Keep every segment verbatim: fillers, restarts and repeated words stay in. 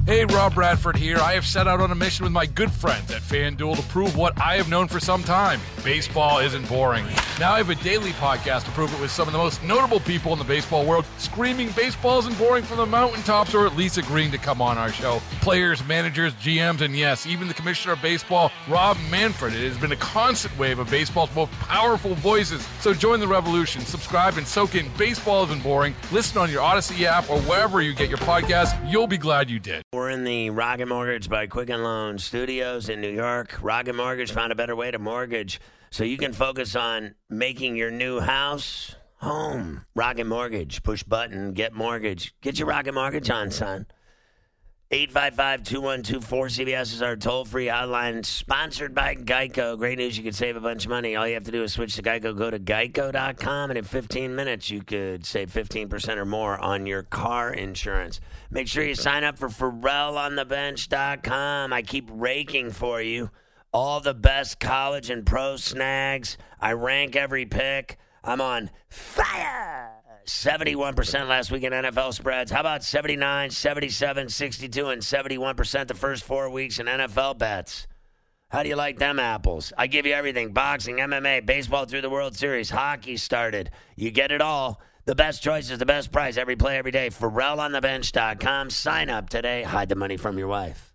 Hey, Rob Bradford here. I have set out on a mission with my good friends at FanDuel to prove what I have known for some time. Baseball isn't boring. Now I have a daily podcast to prove it with some of the most notable people in the baseball world, screaming baseball isn't boring from the mountaintops, or at least agreeing to come on our show. Players, managers, G Ms, and yes, even the commissioner of baseball, Rob Manfred. It has been a constant wave of baseball's most powerful voices. So join the revolution. Subscribe and soak in Baseball Isn't Boring. Listen on your Odyssey app or wherever you get your podcasts. You'll be glad you did. We're in the Rocket Mortgage by Quicken Loan Studios in New York. Rocket Mortgage found a better way to mortgage so you can focus on making your new house home. Rocket Mortgage. Push button, get mortgage. Get your Rocket Mortgage on, son. eight five five, two one two, four C B S is our toll-free hotline, sponsored by Geico. Great news, you could save a bunch of money. All you have to do is switch to Geico. Go to geico dot com, and in fifteen minutes, you could save fifteen percent or more on your car insurance. Make sure you sign up for Pharrell on the bench dot com. I keep raking for you all the best college and pro snags. I rank every pick. I'm on fire. seventy-one percent last week in N F L spreads. How about seventy-nine, seventy-seven, sixty-two, and seventy-one percent the first four weeks in N F L bets? How do you like them apples? I give you everything. Boxing, M M A, baseball through the World Series, hockey started. You get it all. The best choices, the best price, every play, every day. Pharrell on the bench dot com. Sign up today. Hide the money from your wife.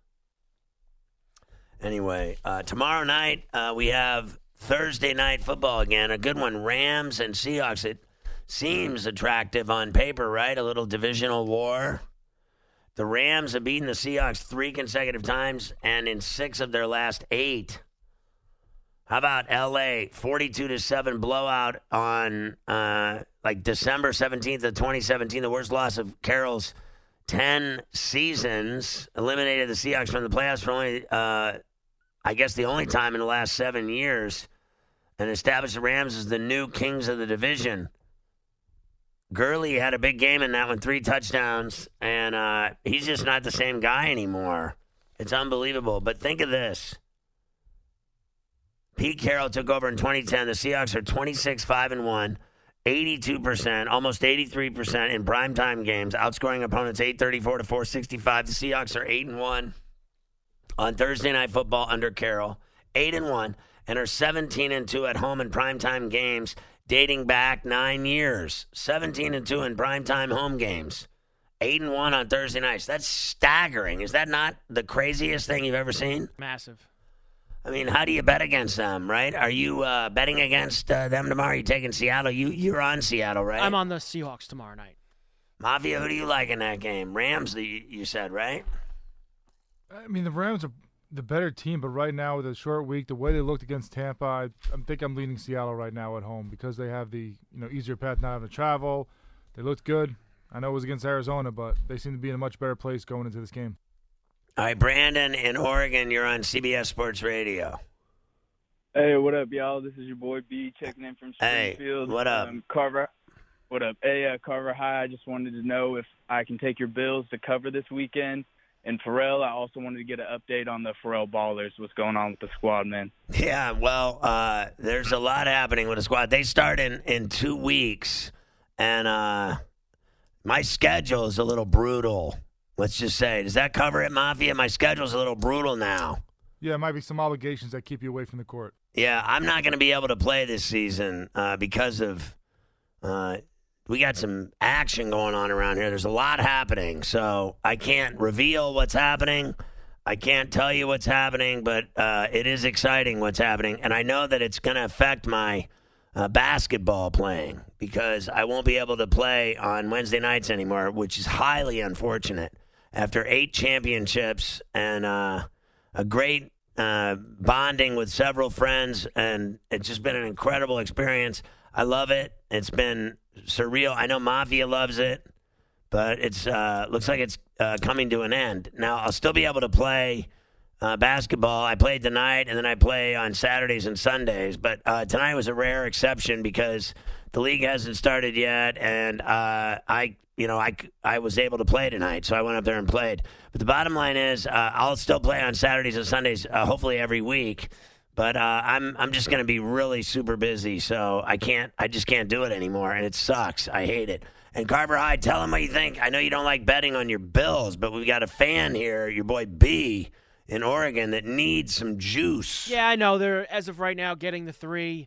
Anyway, uh, tomorrow night uh, we have Thursday night football again. A good one, Rams and Seahawks. It seems attractive on paper, right? A little divisional war. The Rams have beaten the Seahawks three consecutive times, and in six of their last eight. How about L A forty-two to seven blowout on uh, like December seventeenth of twenty seventeen, the worst loss of Carroll's ten seasons, eliminated the Seahawks from the playoffs for only, uh, I guess, the only time in the last seven years, and established the Rams as the new kings of the division. Gurley had a big game in that one, three touchdowns, and uh, he's just not the same guy anymore. It's unbelievable. But think of this. Pete Carroll took over in twenty ten. The Seahawks are twenty-six, five, and one, eighty-two percent, almost eighty-three percent in primetime games, outscoring opponents eight thirty-four to four sixty-five. The Seahawks are eight and one on Thursday Night Football under Carroll, eight and one, and are seventeen and two at home in primetime games, dating back nine years. seventeen and two in primetime home games. eight and one on Thursday nights. That's staggering. Is that not the craziest thing you've ever seen? Massive. I mean, how do you bet against them, right? Are you uh, betting against uh, them tomorrow? Are you taking Seattle? You, you're on Seattle, right? I'm on the Seahawks tomorrow night. Mafia, who do you like in that game? Rams, the, you said, right? I mean, the Rams are the better team, but right now with a short week, the way they looked against Tampa, I, I think I'm leaning Seattle right now at home because they have the you know easier path not having to travel. They looked good. I know it was against Arizona, but they seem to be in a much better place going into this game. All right, Brandon in Oregon, you're on C B S Sports Radio. Hey, what up, y'all? This is your boy B checking in from Springfield. Hey, what up? Um, Carver, what up? Hey, uh, Carver High, I just wanted to know if I can take your Bills to cover this weekend. And Pharrell, I also wanted to get an update on the Pharrell Ballers. What's going on with the squad, man? Yeah, well, uh, there's a lot happening with the squad. They start in, in two weeks, and uh, my schedule is a little brutal. Let's just say. Does that cover it, Mafia? My schedule's a little brutal now. Yeah, it might be some obligations that keep you away from the court. Yeah, I'm not going to be able to play this season uh, because of uh, we got some action going on around here. There's a lot happening, so I can't reveal what's happening. I can't tell you what's happening, but uh, it is exciting what's happening, and I know that it's going to affect my uh, basketball playing because I won't be able to play on Wednesday nights anymore, which is highly unfortunate. After eight championships and uh, a great uh, bonding with several friends, and it's just been an incredible experience. I love it. It's been surreal. I know Mafia loves it, but it's uh, looks like it's uh, coming to an end. Now, I'll still be able to play uh, basketball. I played tonight, and then I play on Saturdays and Sundays, but uh, tonight was a rare exception because the league hasn't started yet, and uh, I You know, I, I was able to play tonight, so I went up there and played. But the bottom line is, uh, I'll still play on Saturdays and Sundays, uh, hopefully every week. But uh, I'm I'm just going to be really super busy, so I can't I just can't do it anymore, and it sucks. I hate it. And Carver High, tell him what you think. I know you don't like betting on your Bills, but we've got a fan here, your boy B in Oregon, that needs some juice. Yeah, I know. They're, as of right now, getting the three.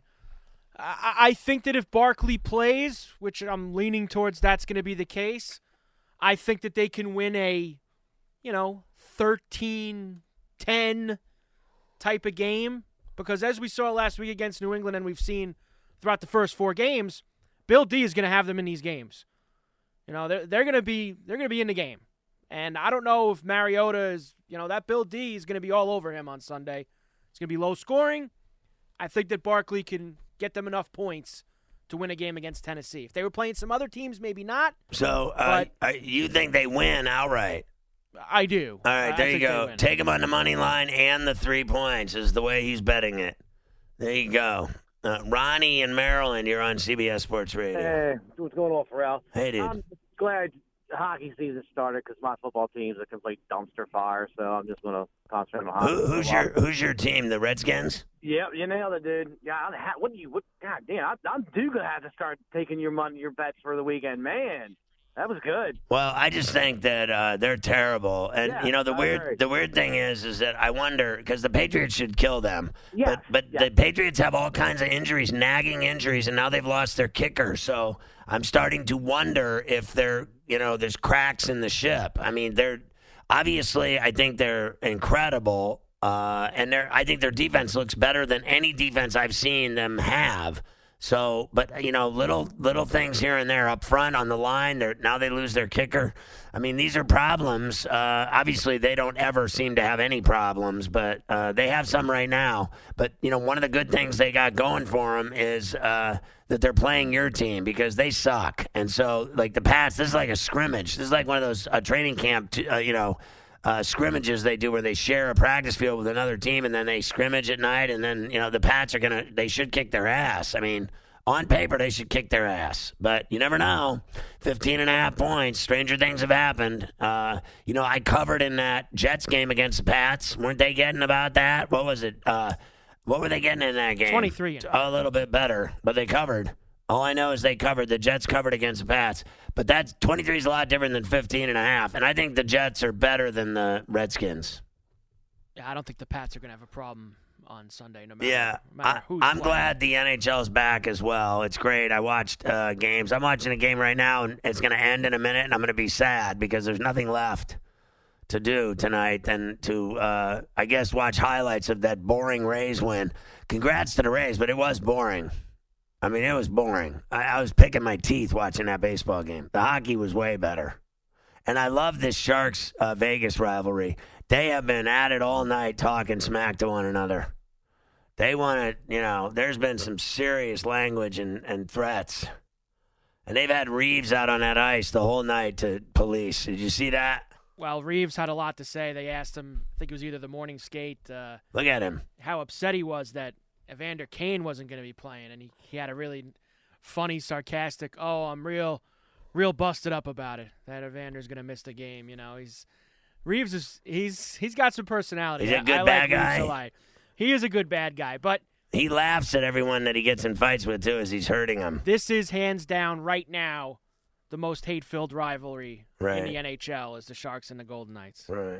I, I think that if Barkley plays, which I'm leaning towards that's going to be the case, I think that they can win a, you know, thirteen ten type of game. Because as we saw last week against New England and we've seen throughout the first four games, Bill D is going to have them in these games. You know, they're, they're going to be they're going to be in the game. And I don't know if Mariota is, you know, that Bill D is going to be all over him on Sunday. It's going to be low scoring. I think that Barkley can get them enough points to win a game against Tennessee. If they were playing some other teams, maybe not. So uh, uh, you think they win outright? I do. All right, uh, there you go. Take him on the money line and the three points is the way he's betting it. There you go. Uh, Ronnie in Maryland, you're on C B S Sports Radio. Hey, what's going on, Pharrell? Hey, dude. I'm glad hockey season started because my football team's a complete dumpster fire, so I'm just going to concentrate on hockey. Who, who's your Who's your team? The Redskins? Yep, you nailed it, dude. Yeah, I, what do you? What? God damn, I, I'm do gonna have to start taking your money, your bets for the weekend, man. That was good. Well, I just think that uh, they're terrible, and yeah, you know the I weird agree. the weird thing is is that I wonder because the Patriots should kill them, Yes, but but yes. the Patriots have all kinds of injuries, nagging injuries, and now they've lost their kicker. So I'm starting to wonder if they're you know there's cracks in the ship. I mean, they're obviously I think they're incredible, uh, and they're I think their defense looks better than any defense I've seen them have. So, but you know, little little things here and there up front on the line. They're now they lose their kicker. I mean, these are problems. Uh, obviously, they don't ever seem to have any problems, but uh, they have some right now. But you know, one of the good things they got going for them is uh, that they're playing your team because they suck. And so, like the Pats, this is like a scrimmage. This is like one of those uh, training camp, t- uh, you know. Uh, scrimmages they do where they share a practice field with another team and then they scrimmage at night and then you know the Pats are gonna they should kick their ass. I mean, on paper they should kick their ass, but you never know. fifteen and a half points, stranger things have happened. Uh, you know, I covered in that Jets game against the Pats. Weren't they getting about that? What was it? Uh, what were they getting in that game? twenty-three. A little bit better, but they covered. All I know is they covered. The Jets covered against the Pats. But that's twenty-three is a lot different than fifteen and a half. And I think the Jets are better than the Redskins. Yeah, I don't think the Pats are going to have a problem on Sunday, no matter, Yeah, no matter I, who's I'm playing. glad the N H L's back as well. It's great. I watched uh, games. I'm watching a game right now, and it's going to end in a minute, and I'm going to be sad because there's nothing left to do tonight than to, uh, I guess, watch highlights of that boring Rays win. Congrats to the Rays, but it was boring. I mean, it was boring. I, I was picking my teeth watching that baseball game. The hockey was way better. And I love this Sharks-Vegas rivalry. They have been at it all night talking smack to one another. They want to, you know, there's been some serious language and, and threats. And they've had Reeves out on that ice the whole night to police. Did you see that? Well, Reeves had a lot to say. They asked him, I think it was either the morning skate, uh, Look at him. how upset he was that Evander Kane wasn't going to be playing, and he, he had a really funny, sarcastic, oh, I'm real real busted up about it, that Evander's going to miss the game. You know, he's Reeves is he's he's got some personality. He's a good I, I bad like guy. Reeves a lot. He is a good bad guy, but He laughs at everyone that he gets in fights with, too, as he's hurting them. this is hands down right now the most hate-filled rivalry Right. in the N H L is the Sharks and the Golden Knights. Right.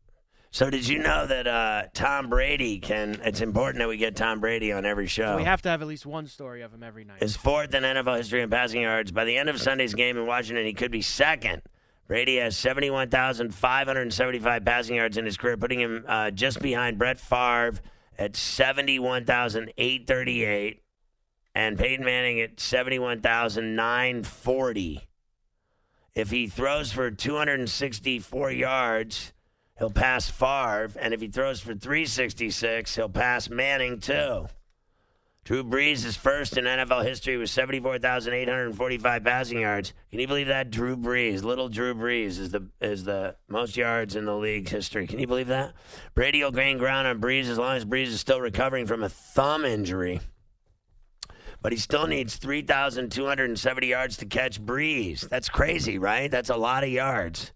So did you know that uh, Tom Brady can – it's important that we get Tom Brady on every show. We have to have at least one story of him every night. His fourth in N F L history in passing yards. By the end of Sunday's game in Washington, he could be second. Brady has seventy-one thousand five hundred seventy-five passing yards in his career, putting him uh, just behind Brett Favre at seventy-one thousand eight hundred thirty-eight and Peyton Manning at seventy-one thousand nine hundred forty. If he throws for two hundred sixty-four yards, he'll pass Favre, and if he throws for three sixty-six, he'll pass Manning too. Drew Brees is first in N F L history with seventy-four thousand eight hundred forty-five passing yards. Can you believe that? Drew Brees, little Drew Brees, is the is the most yards in the league's history. Can you believe that? Brady will gain ground on Brees as long as Brees is still recovering from a thumb injury. But he still needs three thousand two hundred seventy yards to catch Brees. That's crazy, right? That's a lot of yards.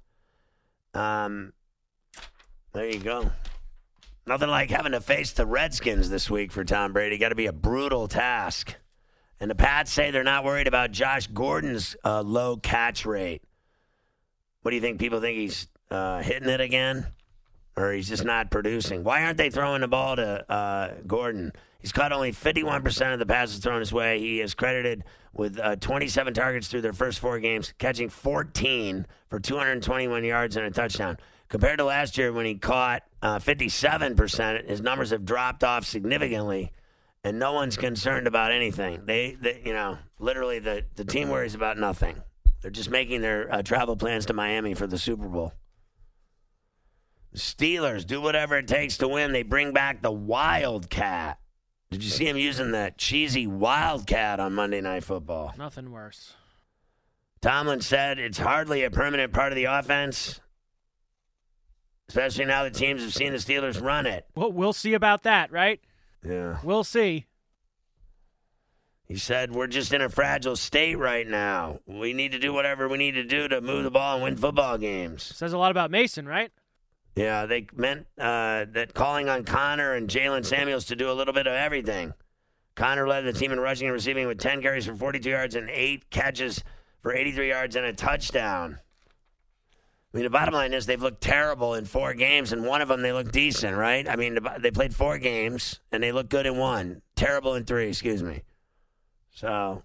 Um, there you go. Nothing like having to face the Redskins this week for Tom Brady. Got to be a brutal task. And the Pats say they're not worried about Josh Gordon's uh, low catch rate. What do you think? People think he's uh, hitting it again? Or he's just not producing? Why aren't they throwing the ball to uh, Gordon? He's caught only fifty-one percent of the passes thrown his way. He is credited with uh, twenty-seven targets through their first four games, catching fourteen for two hundred twenty-one yards and a touchdown. Compared to last year when he caught uh, fifty-seven percent, his numbers have dropped off significantly, and no one's concerned about anything. They, they you know, literally the, the team worries about nothing. They're just making their uh, travel plans to Miami for the Super Bowl. The Steelers do whatever it takes to win. They bring back the Wildcat. Did you see him using that cheesy Wildcat on Monday Night Football? Nothing worse. Tomlin said it's hardly a permanent part of the offense, especially now that teams have seen the Steelers run it. Well, we'll see about that, right? Yeah. We'll see. He said, we're just in a fragile state right now. We need to do whatever we need to do to move the ball and win football games. Says a lot about Mason, right? Yeah, they meant uh, that calling on Connor and Jalen Samuels to do a little bit of everything. Connor led the team in rushing and receiving with ten carries for forty-two yards and eight catches for eighty-three yards and a touchdown. I mean, the bottom line is they've looked terrible in four games, and one of them they look decent, right? I mean, they played four games, and they look good in one. Terrible in three, excuse me. So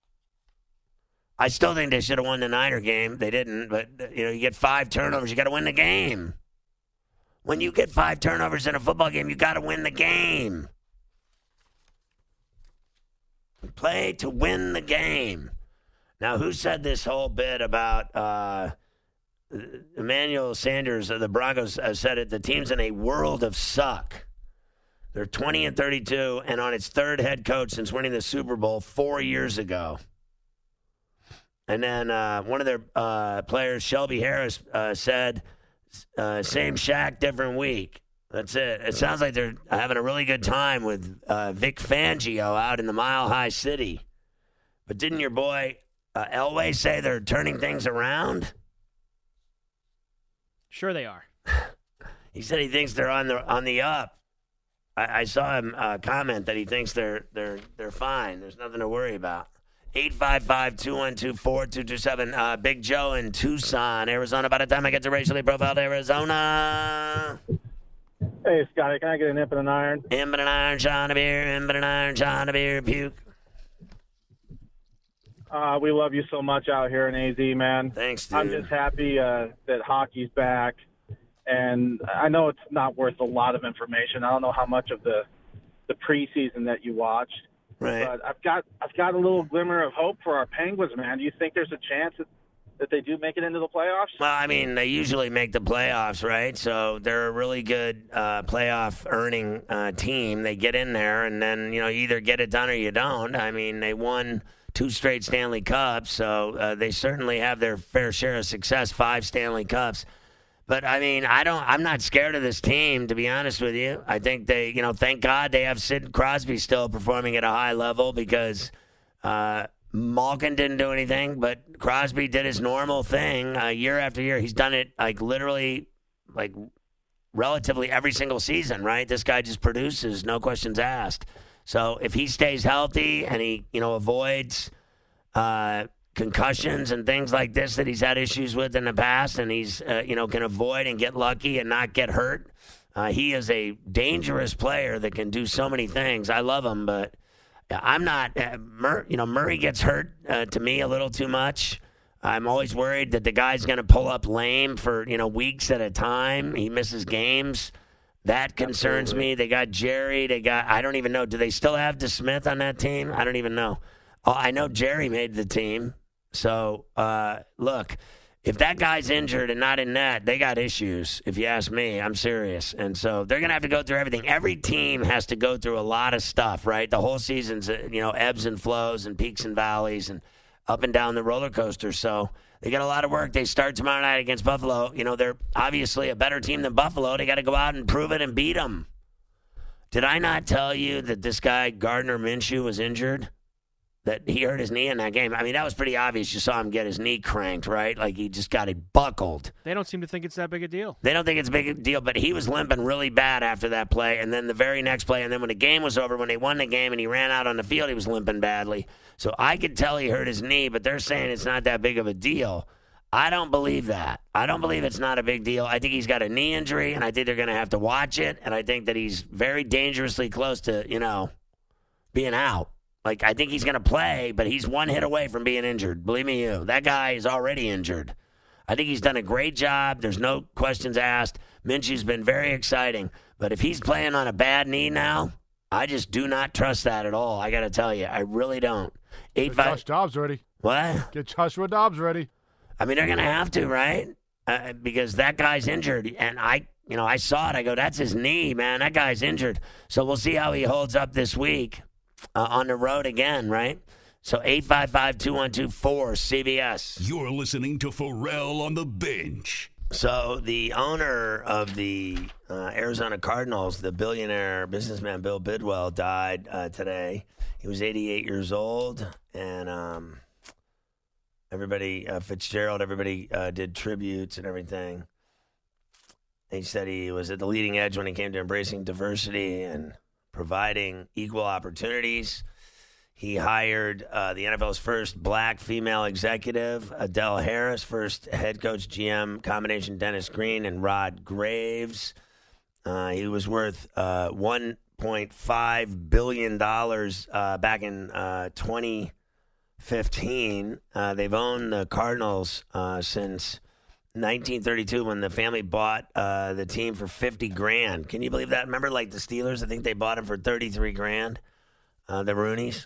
I still think they should have won the Niner game. They didn't, but, you know, you get five turnovers, you got to win the game. When you get five turnovers in a football game, you got to win the game. Play to win the game. Now, who said this whole bit about uh, Emmanuel Sanders of the Broncos uh, said it, the team's in a world of suck. They're twenty and thirty-two and on its third head coach since winning the Super Bowl four years ago. And then uh, one of their uh, players, Shelby Harris, uh, said, Uh, same Shaq, different week. That's it. It sounds like they're having a really good time with uh, Vic Fangio out in the Mile High City. But didn't your boy uh, Elway say they're turning things around? Sure they are. He said he thinks they're on the on the up. I, I saw him uh, comment that he thinks they're they're they're fine. There's nothing to worry about. eight five five, two one two, four two two seven. Uh, Big Joe in Tucson, Arizona. By the time I get to racially profiled Arizona. Hey, Scotty, can I get an imp and an iron? Imp and an iron, shot of beer. Imp and an iron, shot of beer, puke. Uh, we love you so much out here in A Z, man. Thanks, dude. I'm just happy uh, that hockey's back. And I know it's not worth a lot of information. I don't know how much of the, the preseason that you watched. Right. But I've got I've got a little glimmer of hope for our Penguins, man. Do you think there's a chance that, that they do make it into the playoffs? Well, I mean, they usually make the playoffs, right? So they're a really good uh, playoff earning uh, team. They get in there, and then, you know, you either get it done or you don't. I mean, they won two straight Stanley Cups, so uh, they certainly have their fair share of success, five Stanley Cups. But, I mean, I don't, I'm not scared of this team, to be honest with you. I think they, you know, thank God they have Sid Crosby still performing at a high level because uh, Malkin didn't do anything, but Crosby did his normal thing uh, year after year. He's done it, like, literally, like, relatively every single season, right? This guy just produces, no questions asked. So if he stays healthy and he, you know, avoids uh, concussions and things like this that he's had issues with in the past, and he's, uh, you know, can avoid and get lucky and not get hurt, uh, he is a dangerous player that can do so many things. I love him, but I'm not, uh, Mur- you know, Murray gets hurt uh, to me a little too much. I'm always worried that the guy's going to pull up lame for, you know, weeks at a time. He misses games. That concerns Absolutely. me. They got Jerry. They got, I don't even know. Do they still have DeSmith on that team? I don't even know. Oh, I know Jerry made the team. So, uh, look, if that guy's injured and not in net, they got issues, if you ask me. I'm serious. And so they're going to have to go through everything. Every team has to go through a lot of stuff, right? The whole season's, you know, ebbs and flows and peaks and valleys and up and down the roller coaster. So they got a lot of work. They start tomorrow night against Buffalo. You know, they're obviously a better team than Buffalo. They got to go out and prove it and beat them. Did I not tell you that this guy, Gardner Minshew, was injured? that he hurt his knee in that game. I mean, that was pretty obvious. You saw him get his knee cranked, right? Like he just got it buckled. They don't seem to think it's that big a deal. They don't think it's a big deal, but he was limping really bad after that play. And then the very next play, and then when the game was over, when they won the game and he ran out on the field, he was limping badly. So I could tell he hurt his knee, but they're saying it's not that big of a deal. I don't believe that. I don't believe it's not a big deal. I think he's got a knee injury, and I think they're going to have to watch it, and I think that he's very dangerously close to, you know, being out. Like, I think he's going to play, but he's one hit away from being injured. Believe me, you. That guy is already injured. I think he's done a great job. There's no questions asked. Minshew's been very exciting. But if he's playing on a bad knee now, I just do not trust that at all. I got to tell you. I really don't. Eight Get five. Josh Dobbs ready. What? Get Joshua Dobbs ready. I mean, they're going to have to, right? Uh, because that guy's injured. And I, you know, I saw it. I go, that's his knee, man. That guy's injured. So we'll see how he holds up this week. Uh, on the road again, right? So eight five five, two one two, four C B S. You're listening to Pharrell on the Bench. So the owner of the uh, Arizona Cardinals, the billionaire businessman Bill Bidwell, died uh, today. He was eighty-eight years old, and um, everybody, uh, Fitzgerald, everybody uh, did tributes and everything. He said he was at the leading edge when it came to embracing diversity and providing equal opportunities. He hired uh, the N F L's first black female executive, Adele Harris, first head coach G M combination Dennis Green and Rod Graves. Uh, he was worth uh, one point five billion dollars uh, back in uh, twenty fifteen. Uh, they've owned the Cardinals uh, since nineteen thirty-two, when the family bought uh, the team for fifty grand. Can you believe that? Remember, like the Steelers, I think they bought him for thirty-three grand. Uh, the Rooneys.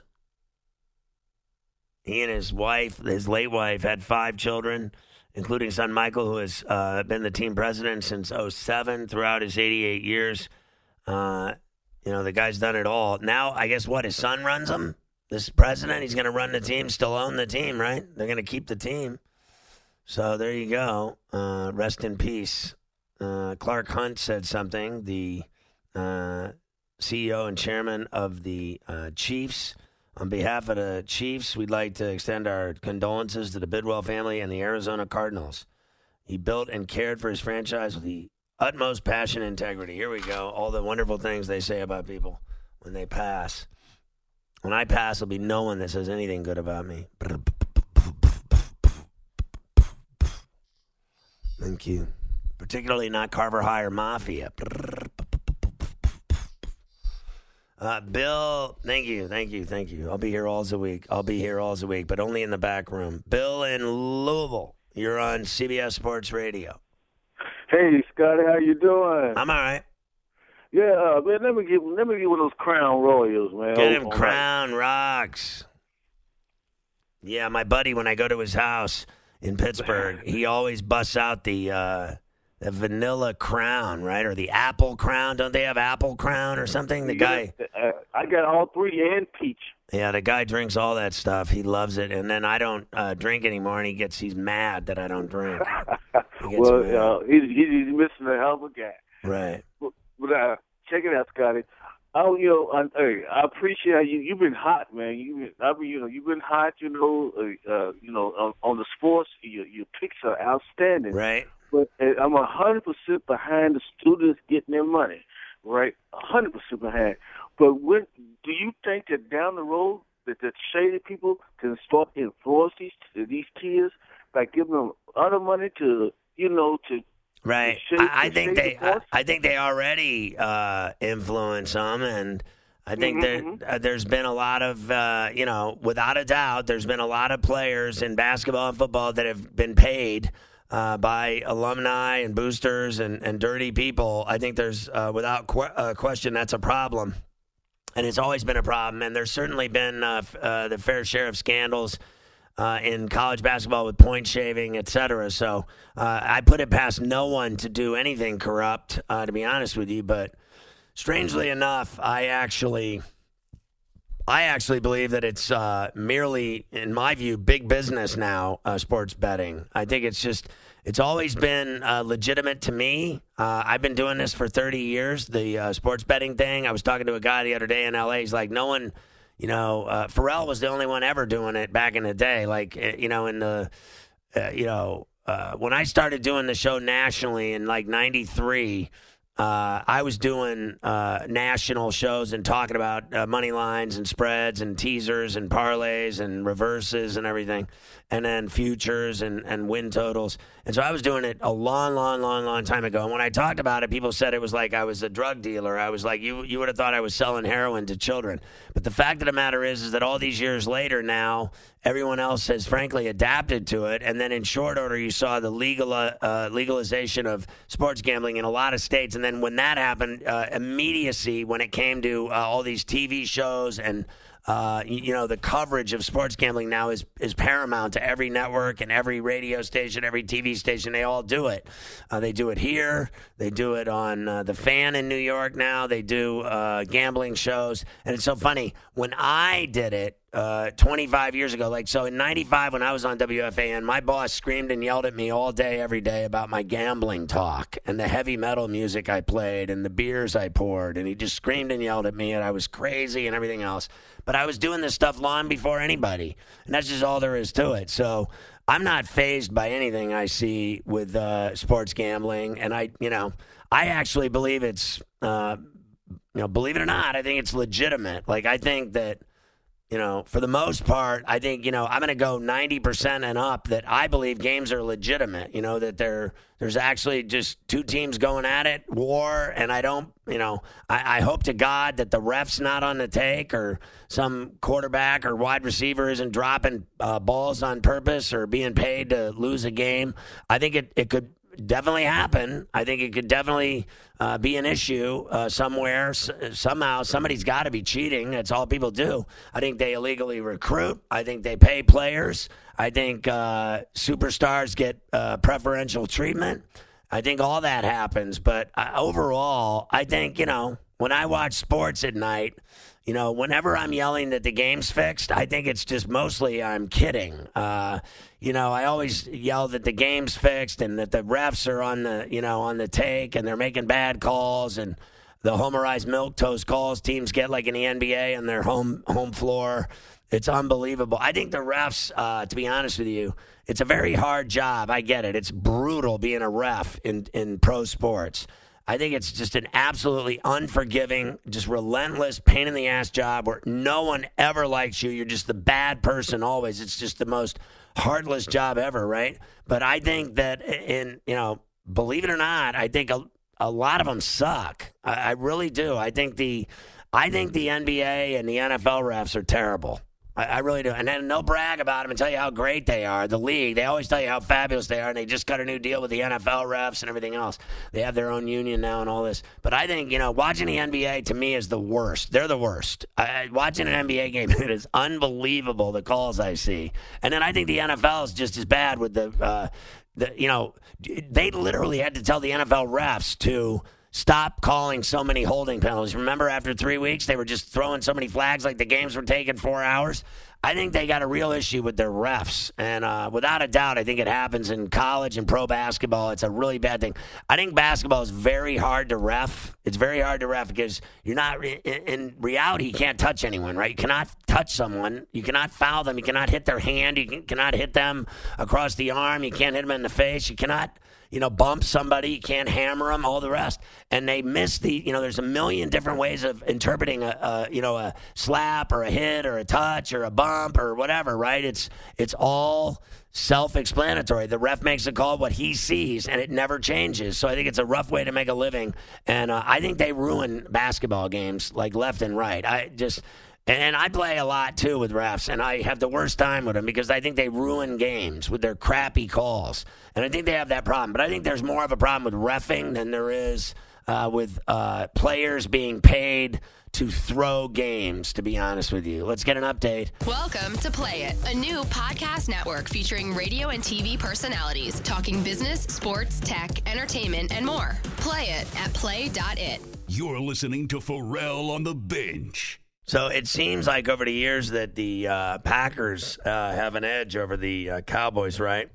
He and his wife, his late wife, had five children, including son Michael, who has uh, been the team president since oh seven throughout his eighty-eight years. Uh, you know, the guy's done it all. Now, I guess what, his son runs him? This president, he's going to run the team, still own the team, right? They're going to keep the team. So there you go. Uh, rest in peace. Uh, Clark Hunt said something, the uh, C E O and chairman of the uh, Chiefs. On behalf of the Chiefs, we'd like to extend our condolences to the Bidwell family and the Arizona Cardinals. He built and cared for his franchise with the utmost passion and integrity. Here we go. All the wonderful things they say about people when they pass. When I pass, there'll be no one that says anything good about me. Thank you. Particularly not Carver Hire Mafia. Uh, Bill, thank you, thank you, thank you. I'll be here all the week. I'll be here all the week, but only in the back room. Bill in Louisville, you're on C B S Sports Radio. Hey, Scotty, how you doing? I'm all right. Yeah, uh, man, let me get let me get one of those Crown Royals, man. Get him oh, Crown right. Rocks. Yeah, my buddy, when I go to his house in Pittsburgh, he always busts out the uh, the vanilla Crown, right? Or the apple Crown. Don't they have apple Crown or something? The guy. Uh, I got all three and peach. Yeah, the guy drinks all that stuff. He loves it. And then I don't uh, drink anymore, and he gets he's mad that I don't drink. He well, mad. Uh, he's, he's missing a hell of a guy. Right. But, but uh, check it out, Scotty. Oh, you know, I, hey, I appreciate how you. You've been hot, man. You, been, I mean, you know, you've been hot. You know, uh, uh, you know, on, on the sports, your your picks are outstanding. Right. But uh, I'm a hundred percent behind the students getting their money. Right, a hundred percent behind. But when do you think that down the road that the shady people can start to influence these these kids by giving them other money to, you know, to Right. to shade, I, I to think shade they. the I, I think they already uh, influence them, and I think Mm-hmm, that uh, there's been a lot of, uh, you know, without a doubt, there's been a lot of players in basketball and football that have been paid uh, by alumni and boosters and, and dirty people. I think there's, uh, without qu- uh, question, that's a problem, and it's always been a problem. And there's certainly been uh, f- uh, the fair share of scandals Uh, in college basketball with point shaving, et cetera. So uh, I put it past no one to do anything corrupt, uh, to be honest with you. But strangely enough, I actually, I actually believe that it's uh, merely, in my view, big business now, uh, sports betting. I think it's just, it's always been uh, legitimate to me. Uh, I've been doing this for thirty years, the uh, sports betting thing. I was talking to a guy the other day in L A. He's like, no one you know, uh, Pharrell was the only one ever doing it back in the day. Like, you know, in the, uh, you know, uh, when I started doing the show nationally in like ninety-three, Uh, I was doing uh, national shows and talking about uh, money lines and spreads and teasers and parlays and reverses and everything, and then futures and, and win totals. And so I was doing it a long, long, long, long time ago. And when I talked about it, people said it was like I was a drug dealer. I was like, you you would have thought I was selling heroin to children. But the fact of the matter is, is that all these years later now, everyone else has frankly adapted to it. And then in short order, you saw the legal uh, legalization of sports gambling in a lot of states. And then when that happened, uh, immediacy when it came to uh, all these T V shows and Uh, you, you know, the coverage of sports gambling now is, is paramount to every network and every radio station, every T V station. They all do it. Uh, they do it here. They do it on uh, The Fan in New York now. They do uh, gambling shows. And it's so funny. When I did it uh, twenty-five years ago, like so in ninety-five when I was on W F A N, my boss screamed and yelled at me all day, every day about my gambling talk and the heavy metal music I played and the beers I poured. And he just screamed and yelled at me and I was crazy and everything else. But I was doing this stuff long before anybody, and that's just all there is to it. So I'm not fazed by anything I see with uh, sports gambling, and I, you know, I actually believe it's, uh, you know, believe it or not, I think it's legitimate. Like I think that, you know, for the most part, I think, you know, I'm going to go ninety percent and up that I believe games are legitimate, you know, that they're, there's actually just two teams going at it, war, and I don't, you know, I, I hope to God that the ref's not on the take or some quarterback or wide receiver isn't dropping uh, balls on purpose or being paid to lose a game. I think it, it could definitely happen. I think it could definitely uh, be an issue uh, somewhere. S- somehow, somebody's got to be cheating. That's all people do. I think they illegally recruit. I think they pay players. I think uh, superstars get uh, preferential treatment. I think all that happens. But uh, overall, I think, you know, when I watch sports at night, you know, whenever I'm yelling that the game's fixed, I think it's just mostly I'm kidding. Uh, you know, I always yell that the game's fixed and that the refs are on the, you know, on the take and they're making bad calls and the homerized milquetoast calls teams get like in the N B A on their home home floor. It's unbelievable. I think the refs, uh, to be honest with you, it's a very hard job. I get it. It's brutal being a ref in, in pro sports. I think it's just an absolutely unforgiving, just relentless, pain-in-the-ass job where no one ever likes you. You're just the bad person always. It's just the most heartless job ever, right? But I think that, in you know, believe it or not, I think a, a lot of them suck. I, I really do. I think the, I think the N B A and the N F L refs are terrible. I, I really do. And then they'll brag about them and tell you how great they are. The league, they always tell you how fabulous they are, and they just got a new deal with the N F L refs and everything else. They have their own union now and all this. But I think, you know, watching the N B A to me is the worst. They're the worst. I, watching an N B A game, it is unbelievable the calls I see. And then I think the N F L is just as bad with the, uh, the you know, they literally had to tell the N F L refs to stop calling so many holding penalties. Remember, after three weeks, they were just throwing so many flags like the games were taking four hours? I think they got a real issue with their refs. And uh, without a doubt, I think it happens in college and pro basketball. It's a really bad thing. I think basketball is very hard to ref. It's very hard to ref because you're not, in, in reality, you can't touch anyone, right? You cannot touch someone. You cannot foul them. You cannot hit their hand. You can, cannot hit them across the arm. You can't hit them in the face. You cannot, you know, bump somebody. You can't hammer them, all the rest. And they miss the, you know, there's a million different ways of interpreting a, a you know, a slap or a hit or a touch or a bump or whatever, right? It's it's all self-explanatory. The ref makes a call what he sees, and it never changes. So I think it's a rough way to make a living. And uh, I think they ruin basketball games like left and right. I just... And I play a lot, too, with refs, and I have the worst time with them because I think they ruin games with their crappy calls. And I think they have that problem. But I think there's more of a problem with reffing than there is uh, with uh, players being paid to throw games, to be honest with you. Let's get an update. Welcome to Play It, a new podcast network featuring radio and T V personalities talking business, sports, tech, entertainment, and more. Play it at play dot it. You're listening to Pharrell on the Bench. So it seems like over the years that the uh, Packers uh, have an edge over the uh, Cowboys, right?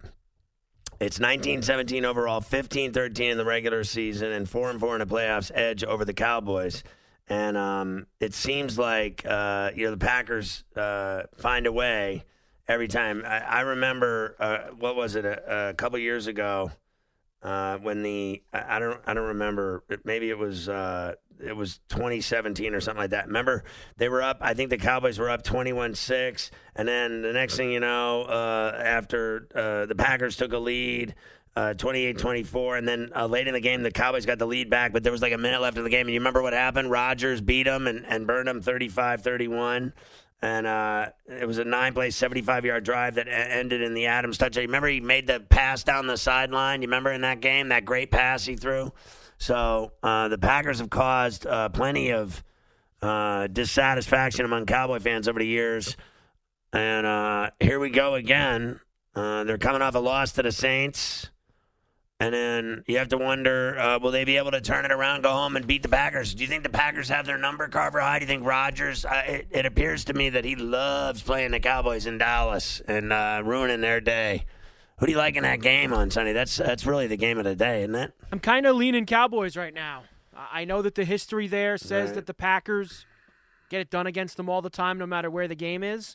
It's nineteen seventeen overall, fifteen thirteen in the regular season, and four and four in the playoffs edge over the Cowboys. And um, it seems like, uh, you know, the Packers uh, find a way every time. I, I remember, uh, what was it, a, a couple years ago uh, when the, I, I don't I don't remember, maybe it was uh, it was twenty seventeen or something like that. Remember, they were up, I think the Cowboys were up twenty-one six, and then the next thing you know, uh, after uh, the Packers took a lead, Uh, twenty-eight twenty-four, and then uh, late in the game, the Cowboys got the lead back, but there was like a minute left in the game, and you remember what happened? Rodgers beat them and, and burned them thirty-five thirty-one, and uh, it was a nine-play, seventy-five-yard drive that ended in the Adams touchdown. You remember he made the pass down the sideline? You remember in that game, that great pass he threw? So uh, the Packers have caused uh, plenty of uh, dissatisfaction among Cowboy fans over the years, and uh, here we go again. Uh, they're coming off a loss to the Saints. And then you have to wonder, uh, will they be able to turn it around, go home, and beat the Packers? Do you think the Packers have their number, Carver High? Do you think Rodgers? Uh, it, it appears to me that he loves playing the Cowboys in Dallas and uh, ruining their day. Who do you like in that game on Sunday? That's that's really the game of the day, isn't it? I'm kind of leaning Cowboys right now. I know that the history there says Right. that the Packers get it done against them all the time, no matter where the game is.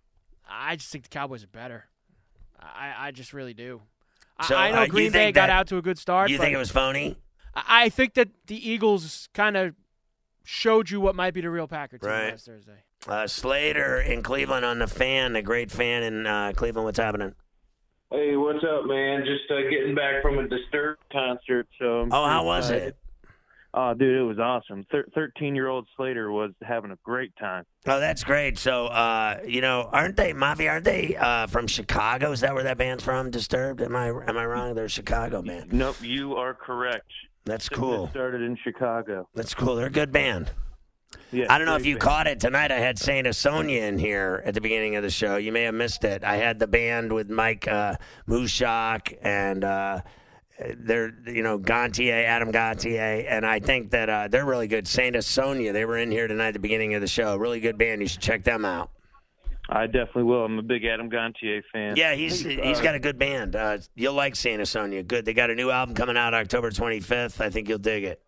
I just think the Cowboys are better. I, I just really do. So, I know uh, Green you Bay think got that- out to a good start. You but think it was phony? I I think that the Eagles kind of showed you what might be the real Packer team Right. last Thursday. Uh, Slater in Cleveland on the Fan, a great fan in uh, Cleveland. What's happening? Hey, what's up, man? Just uh, getting back from a Disturbed concert. So I'm Oh, how pretty was excited. it? Oh, dude, it was awesome. thirteen-year-old Slater was having a great time. Oh, that's great. So, uh, you know, aren't they, Mavi, aren't they uh, from Chicago? Is that where that band's from, Disturbed? Am I am I wrong? They're a Chicago band. Nope, you are correct. That's It cool. started in Chicago. That's cool. They're a good band. Yeah, I don't know if great you band. caught it tonight. I had Saint Sonia in here at the beginning of the show. You may have missed it. I had the band with Mike uh, Mushak and uh, they're, you know, Gontier, Adam Gontier, and I think that uh, they're really good. Saint Sonia, they were in here tonight at the beginning of the show. Really good band. You should check them out. I definitely will. I'm a big Adam Gontier fan. Yeah, he's Hey, he's uh, got a good band. Uh, you'll like Saint Sonia. Good. They got a new album coming out October twenty-fifth. I think you'll dig it.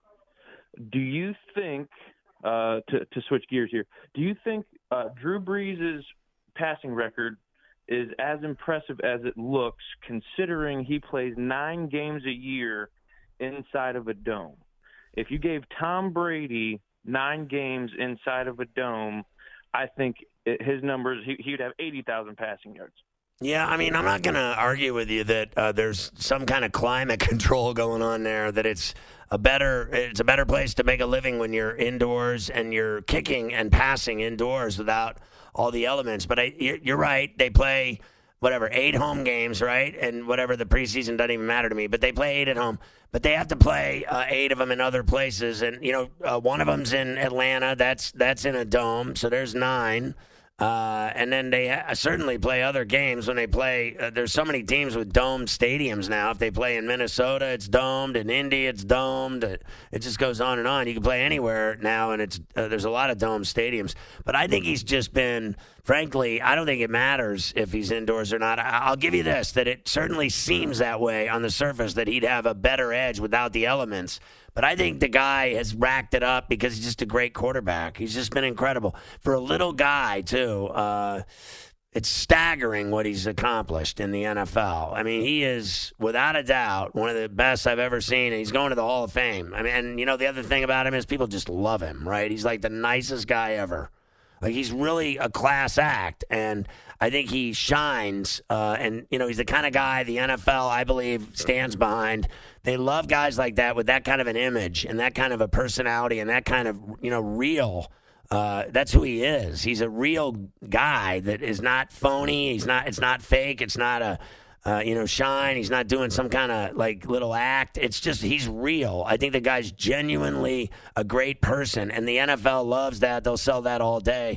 Do you think, uh, to, to switch gears here, do you think uh, Drew Brees' passing record is as impressive as it looks, considering he plays nine games a year inside of a dome? If you gave Tom Brady nine games inside of a dome, I think it, his numbers, he, he would have eighty thousand passing yards. Yeah, I mean, I'm not going to argue with you that uh, there's some kind of climate control going on there, that it's a better it's a better place to make a living when you're indoors and you're kicking and passing indoors without all the elements. But I, you're, you're right. They play, whatever, eight home games, right? And whatever, the preseason doesn't even matter to me. But they play eight at home. But they have to play uh, eight of them in other places. And, you know, uh, one of them's in Atlanta. That's, that's in a dome. So there's nine. Uh, and then they ha- certainly play other games when they play. Uh, there's so many teams with domed stadiums now. If they play in Minnesota, it's domed. In Indy, it's domed. It, it just goes on and on. You can play anywhere now, and it's uh, there's a lot of domed stadiums. But I think he's just been, frankly, I don't think it matters if he's indoors or not. I- I'll give you this, that it certainly seems that way on the surface, that he'd have a better edge without the elements. But I think the guy has racked it up because he's just a great quarterback. He's just been incredible. For a little guy, too, uh, it's staggering what he's accomplished in the N F L. I mean, he is, without a doubt, one of the best I've ever seen, and he's going to the Hall of Fame. I mean, and, you know, the other thing about him is people just love him, right? He's like the nicest guy ever. Like, he's really a class act, and I think he shines. Uh, and, you know, he's the kind of guy the N F L, I believe, stands behind. They love guys like that with that kind of an image and that kind of a personality and that kind of, you know, real. Uh, that's who he is. He's a real guy that is not phony. He's not. It's not fake. It's not a, uh, you know, shine. He's not doing some kind of like little act. It's just he's real. I think the guy's genuinely a great person, and the N F L loves that. They'll sell that all day.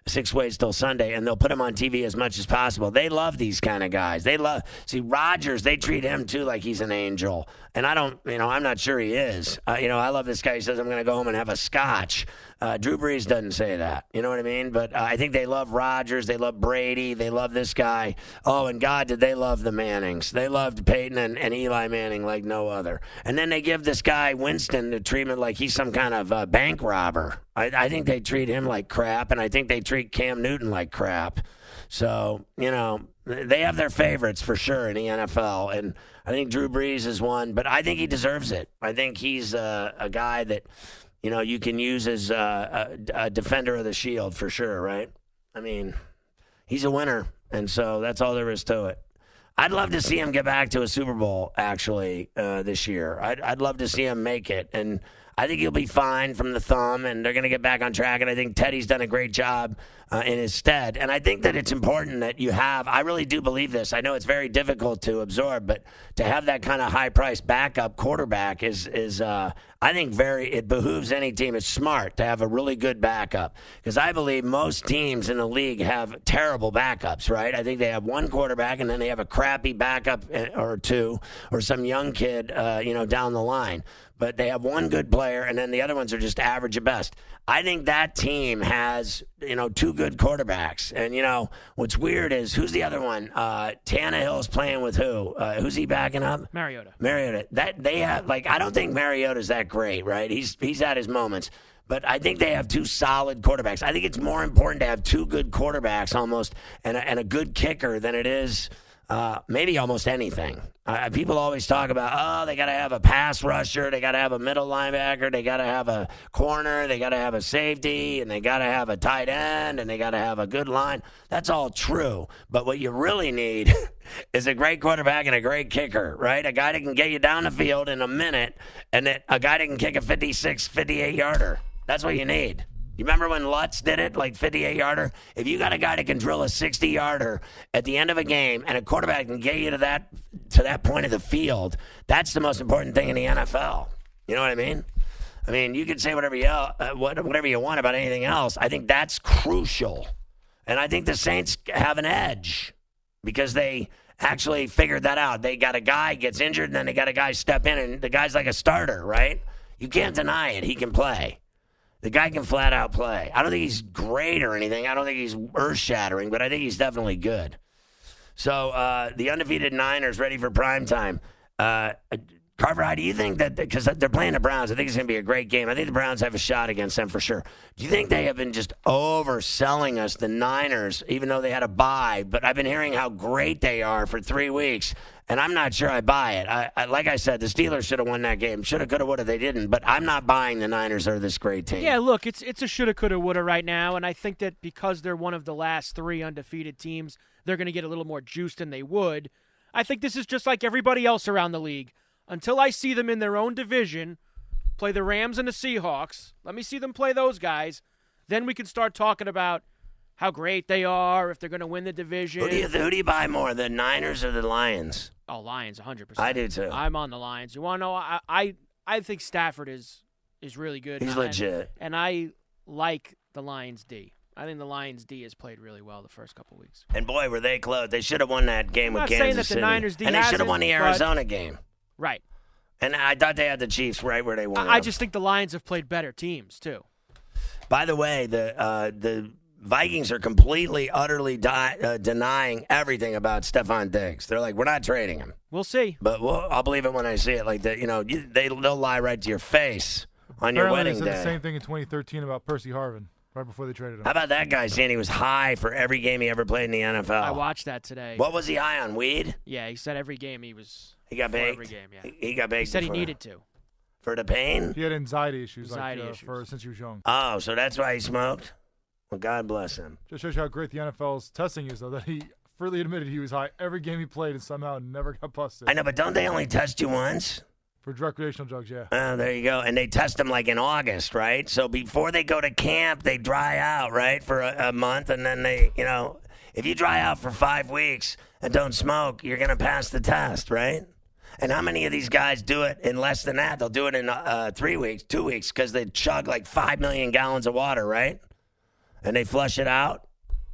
Six Ways Till Sunday, and they'll put him on T V as much as possible. They love these kind of guys. They love see Rodgers. They treat him too like he's an angel, and I don't. You know, I'm not sure he is. Uh, you know, I love this guy. He says I'm going to go home and have a scotch. Uh, Drew Brees doesn't say that. You know what I mean? But uh, I think they love Rodgers. They love Brady. They love this guy. Oh, and God, did they love the Mannings? They loved Peyton and, and Eli Manning like no other. And then they give this guy Winston the treatment like he's some kind of uh, bank robber. I, I think they treat him like crap, and I think they treat Cam Newton like crap. So, you know, they have their favorites for sure in the N F L, and I think Drew Brees is one, but I think he deserves it. I think he's uh, a guy that, you know, you can use as uh, a, a defender of the shield for sure, right? I mean, he's a winner, and so that's all there is to it. I'd love to see him get back to a Super Bowl, actually, uh, this year. I'd, I'd love to see him make it, and I think he'll be fine from the thumb, and they're going to get back on track, and I think Teddy's done a great job uh, in his stead. And I think that it's important that you have, I really do believe this. I know it's very difficult to absorb, but to have that kind of high-priced backup quarterback is, is uh, I think, very, it behooves any team. It's smart to have a really good backup, because I believe most teams in the league have terrible backups, right? I think they have one quarterback, and then they have a crappy backup or two, or some young kid, uh, you know, down the line. But they have one good player, and then the other ones are just average at best. I think that team has, you know, two good quarterbacks. And, you know, what's weird is, who's the other one? Uh, Tannehill's playing with who? Uh, who's he backing up? Mariota. Mariota. That they have, like, I don't think Mariota's that great, right? He's he's at his moments. But I think they have two solid quarterbacks. I think it's more important to have two good quarterbacks almost and a, and a good kicker than it is uh, maybe almost anything. Uh, people always talk about, oh, they got to have a pass rusher, they got to have a middle linebacker, they got to have a corner, they got to have a safety, and they got to have a tight end, and they got to have a good line. That's all true. But what you really need is a great quarterback and a great kicker, right? A guy that can get you down the field in a minute, and that, a guy that can kick a fifty-six, fifty-eight-yarder. That's what you need. You remember when Lutz did it, like fifty-eight-yarder? If you got a guy that can drill a sixty-yarder at the end of a game and a quarterback can get you to that to that point of the field, that's the most important thing in the N F L. You know what I mean? I mean, you can say whatever you uh, whatever you want about anything else. I think that's crucial. And I think the Saints have an edge because they actually figured that out. They got a guy gets injured, and then they got a guy step in, and the guy's like a starter, right? You can't deny it. He can play. The guy can flat out play. I don't think he's great or anything. I don't think he's earth-shattering, but I think he's definitely good. So uh, the undefeated Niners ready for prime time. Uh, Carver, how do you think that, because they're playing the Browns, I think it's going to be a great game. I think the Browns have a shot against them for sure. Do you think they have been just overselling us, the Niners, even though they had a bye? But I've been hearing how great they are for three weeks. And I'm not sure I buy it. I, I, like I said, the Steelers should have won that game. Should have, could have, would have. They didn't. But I'm not buying the Niners are this great team. Yeah, look, it's it's a shoulda, coulda, woulda right now. And I think that because they're one of the last three undefeated teams, they're going to get a little more juice than they would. I think this is just like everybody else around the league. Until I see them in their own division, play the Rams and the Seahawks, let me see them play those guys, then we can start talking about how great they are, if they're going to win the division. Who do you, who do you buy more, the Niners or the Lions? Oh, Lions, one hundred percent. I do, too. I'm on the Lions. You want to know, I, I I think Stafford is is really good. He's and, legit. And I like the Lions D. I think the Lions D has played really well the first couple weeks. And, boy, were they close. They should have won that game I'm with not Kansas saying that City. the Niners D and they should have won the Arizona but, game. Right. And I thought they had the Chiefs right where they wanted I, I them. just think the Lions have played better teams, too. By the way, the uh, the Vikings are completely, utterly di- uh, denying everything about Stephon Diggs. They're like, we're not trading him. We'll see. But we'll, I'll believe it when I see it. Like that, you know, you, they, they'll lie right to your face on your Apparently wedding they said day. the same thing in twenty thirteen about Percy Harvin, right before they traded him. How about that guy saying he was high for every game he ever played in the N F L? I watched that today. What was he high on, weed? Yeah, he said every game he was. He got baked? Every game, yeah. He, he got baked He said he before. needed to. For the pain? He had anxiety issues, Anxiety like, uh, issues. For, since he was young. Oh, so that's why he smoked? Well, God bless him. Just shows you how great the N F L's testing is, though, that he freely admitted he was high every game he played and somehow never got busted. I know, but don't they only test you once? For recreational drugs, yeah. Oh, there you go. And they test them like in August, right? So before they go to camp, they dry out, right, for a, a month. And then they, you know, if you dry out for five weeks and don't smoke, you're going to pass the test, right? And how many of these guys do it in less than that? They'll do it in uh, three weeks, two weeks, because they chug like five million gallons of water, right? and they flush it out.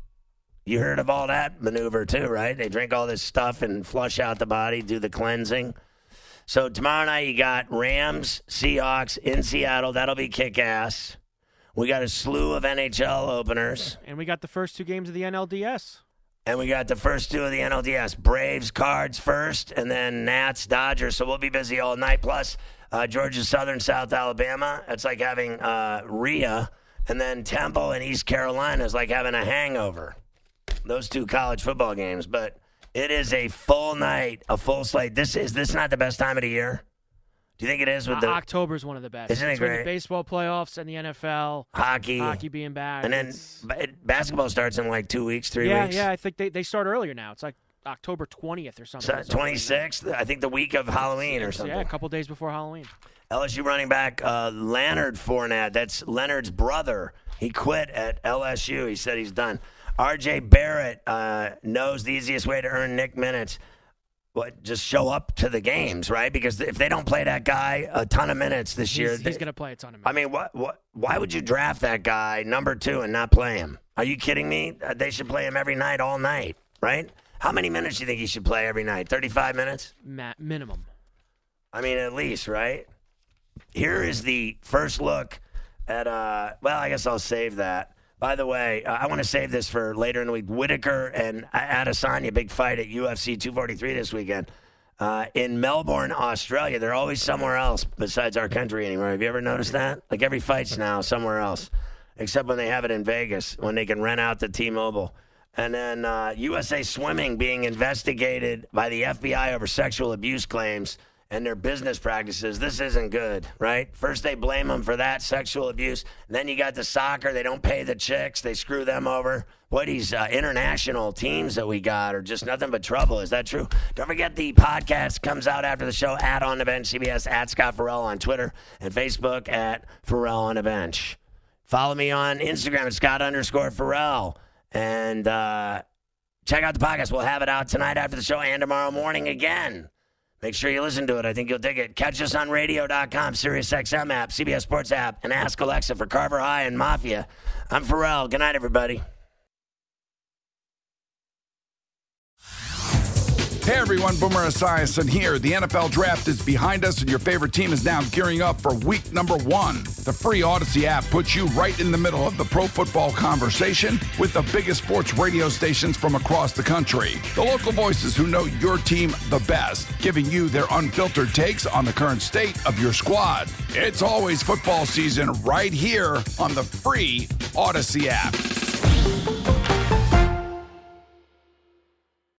You heard of all that maneuver too, right? They drink all this stuff and flush out the body, do the cleansing. So tomorrow night you got Rams, Seahawks in Seattle. That'll be kick-ass. We got a slew of N H L openers. And we got the first two games of the N L D S. And we got the first two of the N L D S. Braves, Cards first, and then Nats, Dodgers. So we'll be busy all night. Plus, uh, Georgia Southern, South Alabama. It's like having uh, R I A. And then Temple and East Carolina is like having a hangover. Those two college football games. But it is a full night, a full slate. This is this not the best time of the year? Do you think it is with uh, the October is one of the best. Isn't it Between great? The baseball playoffs and the N F L, hockey, hockey being back, and then it, basketball starts in like two weeks, three yeah, weeks. Yeah, yeah. I think they, they start earlier now. It's like October twentieth or something. twenty-sixth, I think the week of Halloween or something. Yeah, a couple days before Halloween. L S U running back uh, Leonard Fournette. That's Leonard's brother. He quit at L S U. He said he's done. R J Barrett uh, knows the easiest way to earn Nick minutes. What, just show up to the games, right? Because if they don't play that guy a ton of minutes this He's, year, he's they, going to play a ton of minutes. I mean, what, what? Why would you draft that guy number two and not play him? Are you kidding me? They should play him every night, all night, right? How many minutes do you think he should play every night? thirty-five minutes? Ma- minimum. I mean, at least, right? Here is the first look at, uh, well, I guess I'll save that. By the way, uh, I want to save this for later in the week. Whitaker and Adesanya, big fight at U F C two forty-three this weekend. Uh, in Melbourne, Australia. They're always somewhere else besides our country anymore. Have you ever noticed that? Like every fight's now somewhere else, except when they have it in Vegas, when they can rent out the T-Mobile. And then uh, U S A Swimming being investigated by the F B I over sexual abuse claims and their business practices. This isn't good, right? First they blame them for that sexual abuse. And then you got the soccer. They don't pay the chicks. They screw them over. Boy, these uh, international teams that we got are just nothing but trouble. Is that true? Don't forget the podcast comes out after the show at On the Bench C B S, at Scott Farrell on Twitter, and Facebook at Farrell on the Bench. Follow me on Instagram at Scott underscore Farrell. And uh, check out the podcast. We'll have it out tonight after the show and tomorrow morning again. Make sure you listen to it. I think you'll dig it. Catch us on radio dot com, Sirius X M app, C B S Sports app, and Ask Alexa for Carver High and Mafia. I'm Farrell. Good night, everybody. Hey everyone, Boomer Esiason here. The N F L Draft is behind us and your favorite team is now gearing up for week number one. The free Odyssey app puts you right in the middle of the pro football conversation with the biggest sports radio stations from across the country. The local voices who know your team the best, giving you their unfiltered takes on the current state of your squad. It's always football season right here on the free Odyssey app.